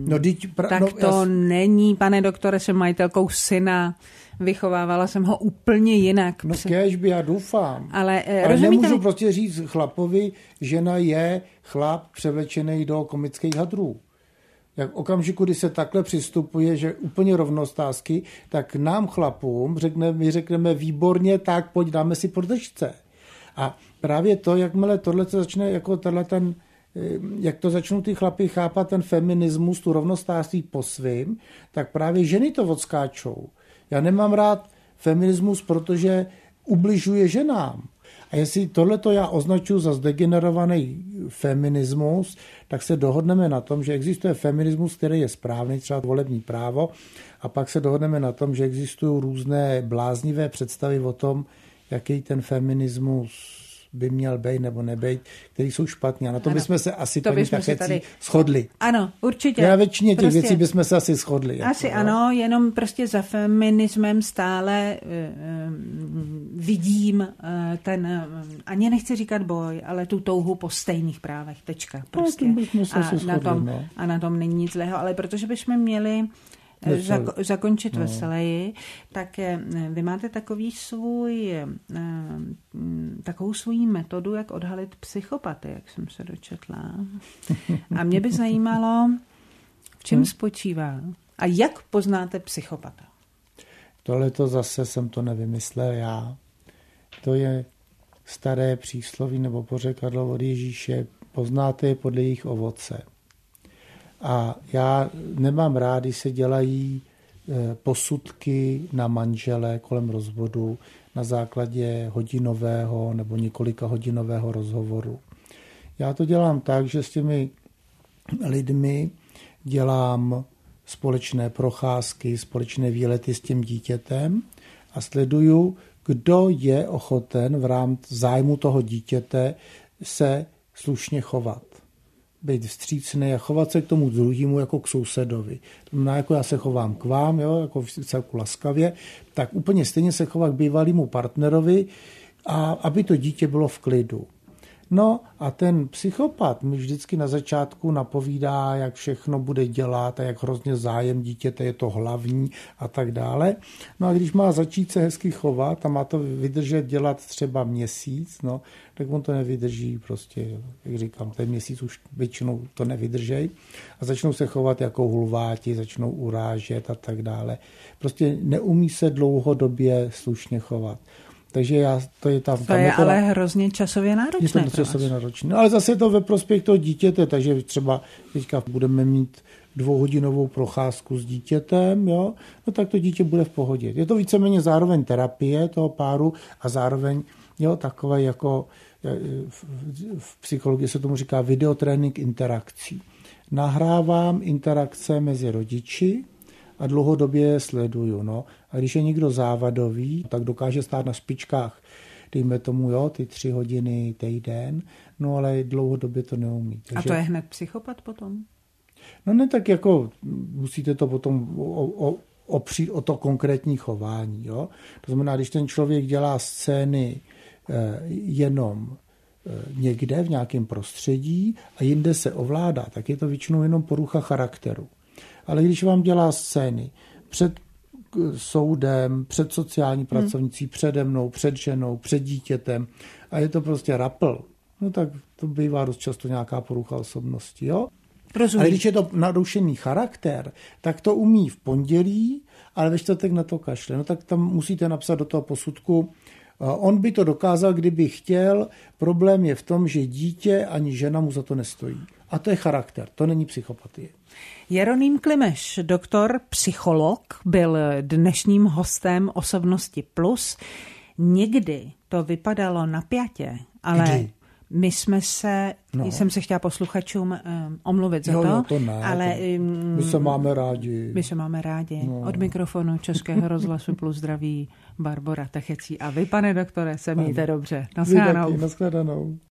Není, pane doktore, jsem majitelkou syna, vychovávala jsem ho úplně jinak.
No kéžby, já doufám.
Ale
nemůžu prostě říct chlapovi, žena je chlap převlečený do komických hadrů. Jak v okamžiku, kdy se takhle přistupuje, že úplně rovnostářsky, tak nám chlapům my řekneme výborně, tak pojď, dáme si podržce. A právě to, jakmile tohle začne jako ten jak to začnou ty chlapi chápat ten feminismus, tu rovnostářství po svým, tak právě ženy to odskáčou. Já nemám rád feminismus, protože ubližuje ženám. A jestli tohleto já označuji za zdegenerovaný feminismus, tak se dohodneme na tom, že existuje feminismus, který je správný, třeba volební právo, a pak se dohodneme na tom, že existují různé bláznivé představy o tom, jaký ten feminismus by měl být nebo nebejt, který jsou špatný. A na to bychom se asi paní Tachecí shodli.
Ano, určitě.
Na většině těch věcí bychom se asi shodli.
Asi jako, ano, jenom prostě za feminismem stále vidím ten, ani nechci říkat boj, ale tu touhu po stejných právech. Tečka. Prostě. A na tom není nic zlého, ale protože bychom měli zakončit veseleji, tak vy máte takovou svůj metodu, jak odhalit psychopaty, jak jsem se dočetla. A mě by zajímalo, v čem spočívá a jak poznáte psychopata.
Tohleto zase jsem to nevymyslel já. To je staré přísloví nebo pořekadlo od Ježíše. Poznáte je podle jejich ovoce. A já nemám rád, když se dělají posudky na manžele kolem rozvodu na základě hodinového nebo několika hodinového rozhovoru. Já to dělám tak, že s těmi lidmi dělám společné procházky, společné výlety s tím dítětem a sleduju, kdo je ochoten v rámci zájmu toho dítěte se slušně chovat. Být vstřícný a chovat se k tomu druhému jako k sousedovi. To znamená, jako já se chovám k vám, jo, jako celku laskavě, tak úplně stejně se chovat k bývalému partnerovi, a aby to dítě bylo v klidu. No a ten psychopat mi vždycky na začátku napovídá, jak všechno bude dělat a jak hrozně zájem dítěte je to hlavní a tak dále. No a když má začít se hezky chovat a má to vydržet dělat třeba měsíc, no, tak on to nevydrží prostě, jak říkám, ten měsíc už většinou to nevydržej a začnou se chovat jako hulváti, začnou urážet a tak dále. Prostě neumí se dlouhodobě slušně chovat. Takže to je tam.
To je ale hrozně časově náročné.
Je to časově náročné. No, ale zase je to ve prospěch toho dítěte, takže třeba teďka budeme mít 2hodinovou procházku s dítětem, jo? No tak to dítě bude v pohodě. Je to víceméně zároveň terapie toho páru a zároveň takové jako v psychologii se tomu říká videotrénink interakcí. Nahrávám interakce mezi rodiči a dlouhodobě sleduju. No. A když je někdo závadový, tak dokáže stát na špičkách, dejme tomu, ty 3 hodiny týden, no ale dlouhodobě to neumí. Takže...
A to je hned psychopat potom?
No ne, tak jako musíte to potom opřít o to konkrétní chování. Jo? To znamená, když ten člověk dělá scény jenom někde v nějakém prostředí a jinde se ovládá, tak je to většinou jenom porucha charakteru. Ale když vám dělá scény před soudem, před sociální pracovnicí, přede mnou, před ženou, před dítětem a je to prostě rapl, no tak to bývá dost často nějaká porucha osobnosti. Jo? Ale když je to narušený charakter, tak to umí v pondělí, ale ve čtvrtek na to kašle. No tak tam musíte napsat do toho posudku, on by to dokázal, kdyby chtěl, problém je v tom, že dítě ani žena mu za to nestojí. A to je charakter, to není psychopatie.
Jeroným Klimeš, doktor, psycholog, byl dnešním hostem Osobnosti Plus. Někdy to vypadalo napjatě, ale
Kdy?
my jsme se, jsem se chtěla posluchačům omluvit za
to ne,
ale
my se máme rádi.
My se máme rádi. No. Od mikrofonu Českého rozhlasu Plus zdraví Barbora Tachecí. A vy, pane doktore, se mějte dobře. Naschledanou.
Naschledanou.